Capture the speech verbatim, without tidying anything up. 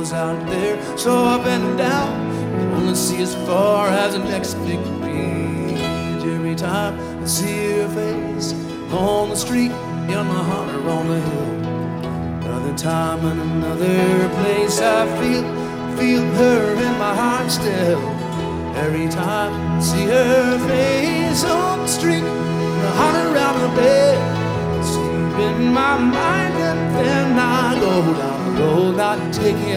goes out there, so up and down, can only see as far as the next big beach. Every time I see her face on the street, in my heart or on the hill, another time in another place, I feel, feel her in my heart still. Every time I see her face on the street, the heart around the bed, it's in my mind, and then I go down the road, not taking